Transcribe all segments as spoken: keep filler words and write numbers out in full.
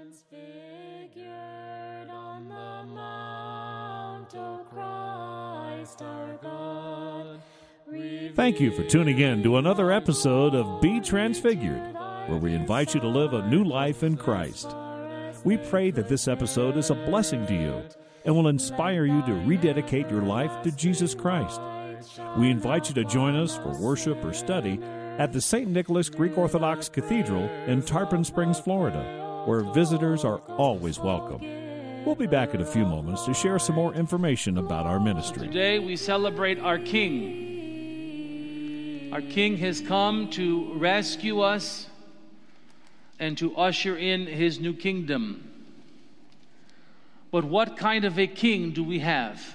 Transfigured on the mount, O Christ our God. Thank you for tuning in to another episode of Be Transfigured, where we invite you to live a new life in Christ. We pray that this episode is a blessing to you and will inspire you to rededicate your life to Jesus Christ. We invite you to join us for worship or study at the Saint Nicholas Greek Orthodox Cathedral in Tarpon Springs, Florida, where visitors are always welcome. We'll be back in a few moments to share some more information about our ministry. Today we celebrate our King. Our King has come to rescue us and to usher in His new kingdom. But what kind of a king do we have?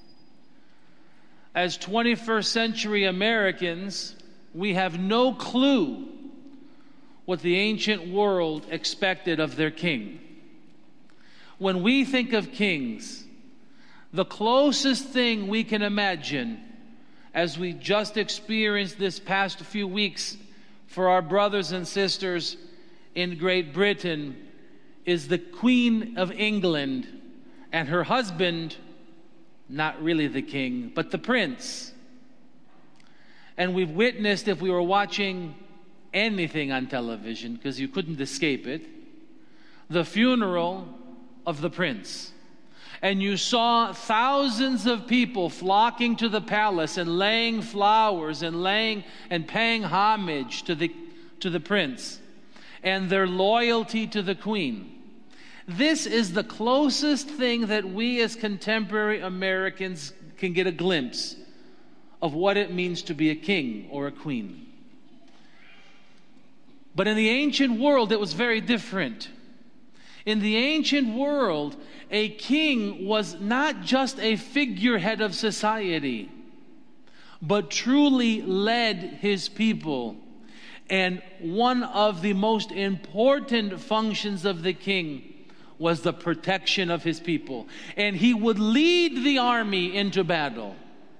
As twenty-first century Americans, we have no clue what the ancient world expected of their king. When we think of kings, the closest thing we can imagine, as we just experienced this past few weeks for our brothers and sisters in Great Britain, is the Queen of England and her husband, not really the king, but the prince. And we've witnessed, if we were watching anything on television, because you couldn't escape it, the funeral of the prince. And you saw thousands of people flocking to the palace and laying flowers and laying and paying homage to the to the prince and their loyalty to the queen. This is the closest thing that we as contemporary Americans can get a glimpse of what it means to be a king or a queen. But in the ancient world, it was very different. In the ancient world, a king was not just a figurehead of society, but truly led his people. And one of the most important functions of the king was the protection of his people. And he would lead the army into battle.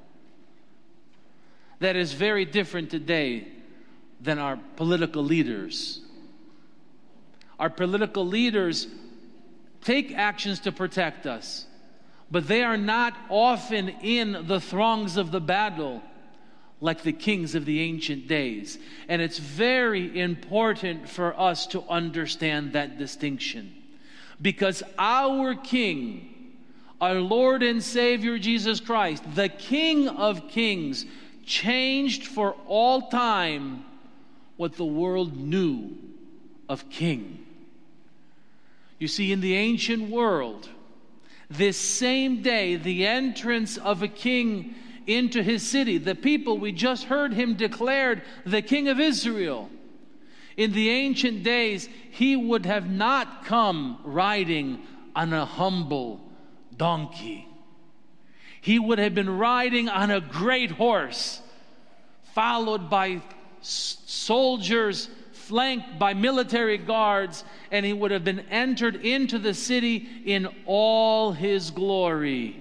That is very different today than our political leaders. Our political leaders take actions to protect us, but they are not often in the throngs of the battle like the kings of the ancient days. And it's very important for us to understand that distinction, because our King, our Lord and Savior Jesus Christ, the King of Kings, changed for all time what the world knew of king. You see, in the ancient world, this same day, the entrance of a king into his city, the people, we just heard him declared the King of Israel. In the ancient days, he would have not come riding on a humble donkey. He would have been riding on a great horse, followed by soldiers, flanked by military guards, and he would have been entered into the city in all his glory.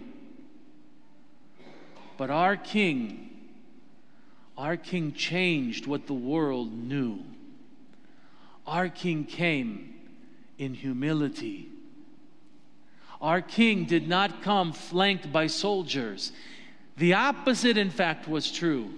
But our King, our King changed what the world knew. Our King came in humility. Our King did not come flanked by soldiers. The opposite, in fact, was true.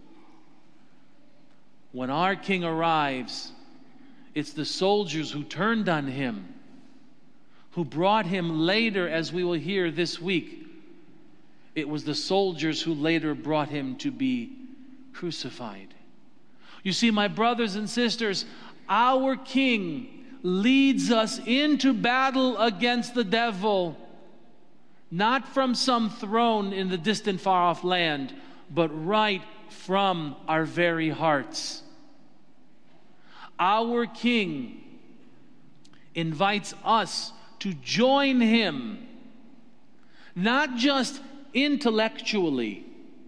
When our King arrives, it's the soldiers who turned on him, who brought him later, as we will hear this week. It was the soldiers who later brought him to be crucified. You see, my brothers and sisters, our King leads us into battle against the devil, not from some throne in the distant, far-off land, but right from our very hearts. Our King invites us to join him, not just intellectually,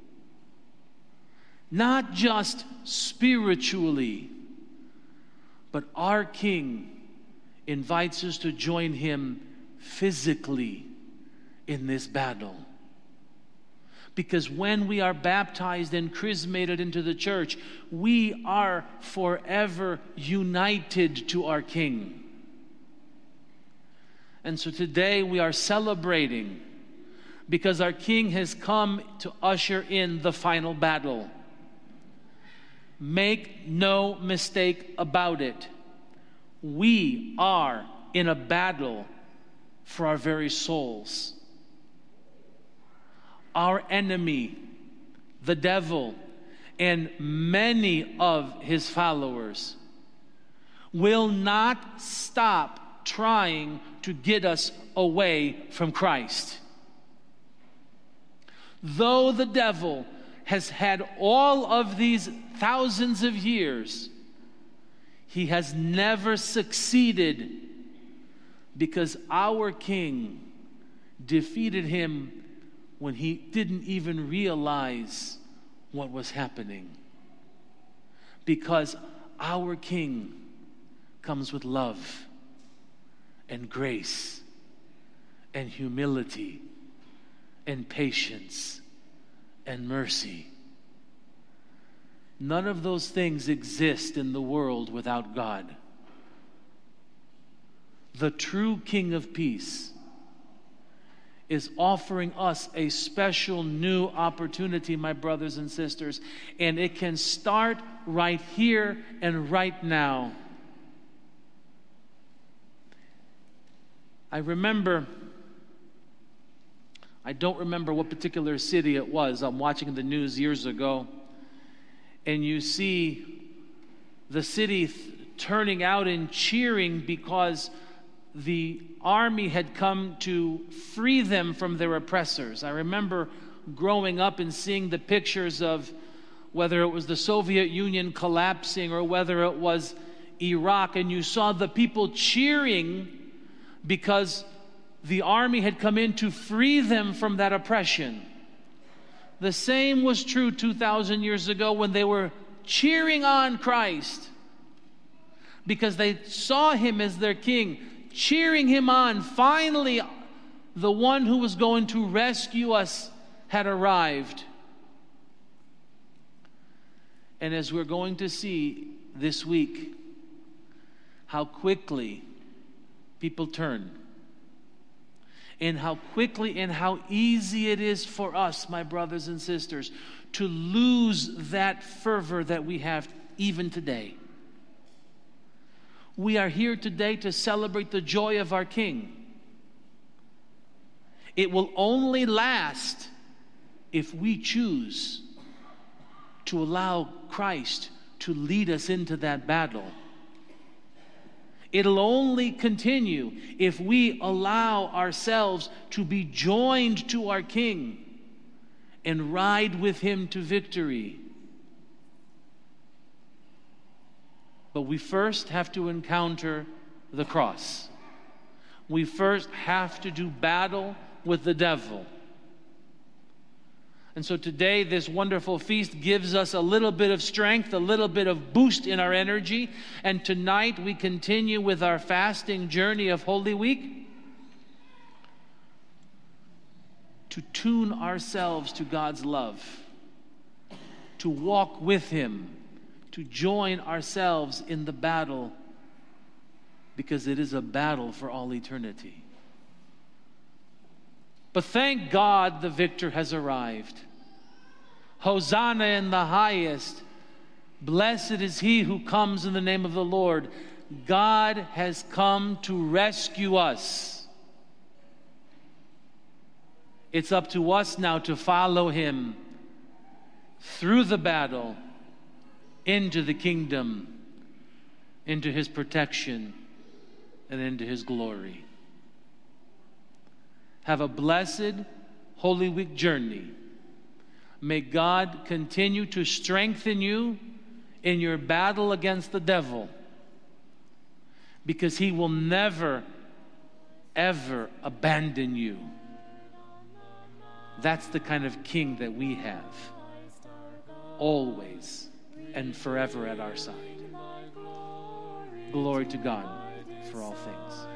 not just spiritually, but our King invites us to join him physically in this battle. Because when we are baptized and chrismated into the church, we are forever united to our King. And so today we are celebrating because our King has come to usher in the final battle. Make no mistake about it. We are in a battle for our very souls. Our enemy, the devil, and many of his followers will not stop trying to get us away from Christ. Though the devil has had all of these thousands of years, he has never succeeded because our King defeated him when he didn't even realize what was happening. Because our King comes with love and grace and humility and patience and mercy. None of those things exist in the world without God. The true King of Peace is offering us a special new opportunity, my brothers and sisters, and it can start right here and right now. I remember, I don't remember what particular city it was. I'm watching the news years ago, and you see the city th- turning out and cheering because the army had come to free them from their oppressors. I remember growing up and seeing the pictures of whether it was the Soviet Union collapsing or whether it was Iraq, and you saw the people cheering because the army had come in to free them from that oppression. The same was true two thousand years ago when they were cheering on Christ because they saw him as their king, cheering him on. Finally, the one who was going to rescue us had arrived. And as we're going to see this week, how quickly people turn, and how quickly and how easy it is for us, my brothers and sisters, to lose that fervor that we have even today. We are here today to celebrate the joy of our King. It will only last if we choose to allow Christ to lead us into that battle. It'll only continue if we allow ourselves to be joined to our King and ride with him to victory. But we first have to encounter the cross. We first have to do battle with the devil. And so today, this wonderful feast gives us a little bit of strength, a little bit of boost in our energy. And tonight, we continue with our fasting journey of Holy Week to tune ourselves to God's love, to walk with him, to join ourselves in the battle, because it is a battle for all eternity. But thank God the victor has arrived. Hosanna in the highest. Blessed is he who comes in the name of the Lord. God has come to rescue us. It's up to us now to follow him through the battle into the kingdom, into his protection, and into his glory. Have a blessed Holy Week journey. May God continue to strengthen you in your battle against the devil, because he will never, ever abandon you. That's the kind of king that we have, always and forever at our side. Glory to God for all things.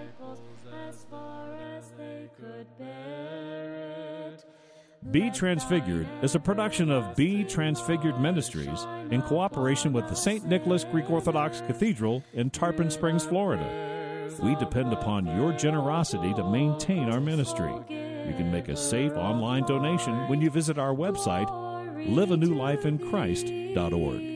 Be Transfigured is a production of Be Transfigured Ministries in cooperation with the Saint Nicholas Greek Orthodox Cathedral in Tarpon Springs, Florida. We depend upon your generosity to maintain our ministry. You can make a safe online donation when you visit our website, live a new life in christ dot org.